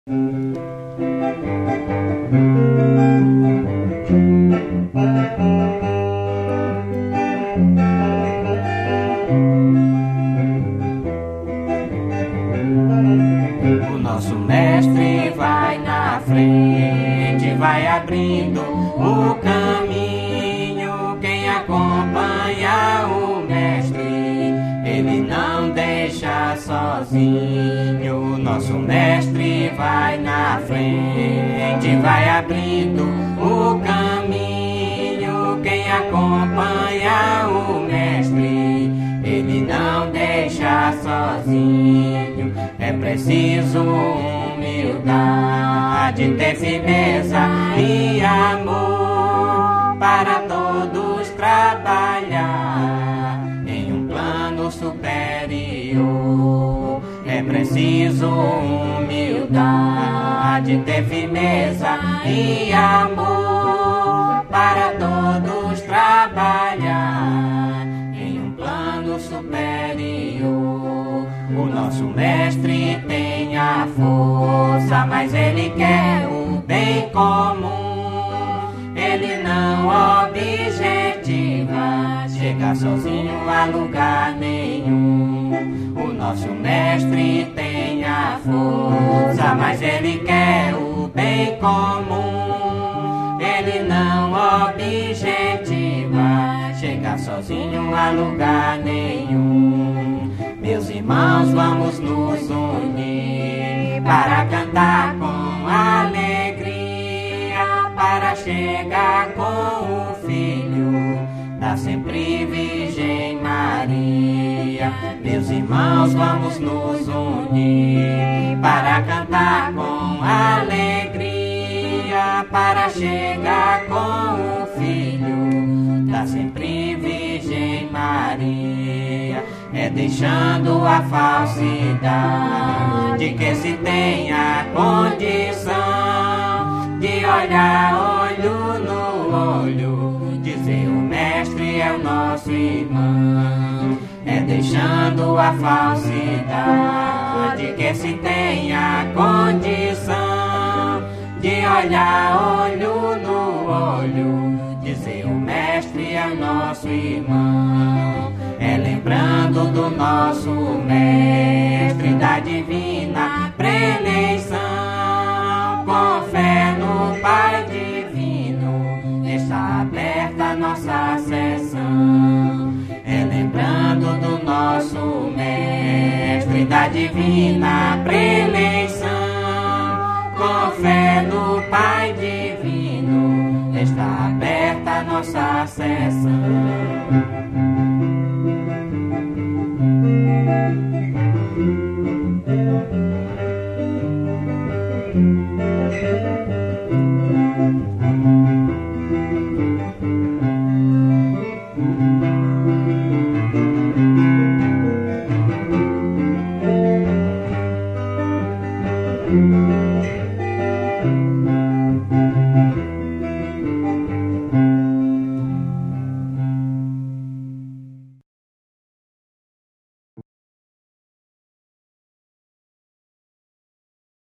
O nosso mestre vai na frente, vai abrindo o caminho. Quem acompanha o mestre, ele não deixa sozinho. O nosso mestre vai na frente, vai abrindo o caminho. Quem acompanha o mestre, ele não deixa sozinho. É preciso humildade, ter firmeza e amor para todos trabalhar em um plano superior. É preciso humildade, ter firmeza e amor para todos trabalhar em um plano superior. O nosso mestre tem a força, mas ele quer o bem comum. Ele não objetiva chegar sozinho a lugar nenhum. O nosso mestre tem a força, mas ele quer o bem comum. Ele não objetiva chegar sozinho a lugar nenhum. Meus irmãos, vamos nos unir para cantar com alegria, para chegar com o Filho da sempre Virgem Maria. Meus irmãos, vamos nos unir para cantar com alegria, para chegar com o Filho da sempre Virgem Maria. É deixando a falsidade que se tenha condição de olhar olho no olho, dizer o mestre é o nosso irmão. É deixando a falsidade que se tenha condição de olhar olho no olho, dizer o mestre é o nosso irmão. É lembrando do nosso mestre, da divina preleição, com fé no Pai divino, está aberta a nossa sessão. É lembrando do nosso mestre, da divina preleição, com fé no Pai divino, está aberta a nossa sessão.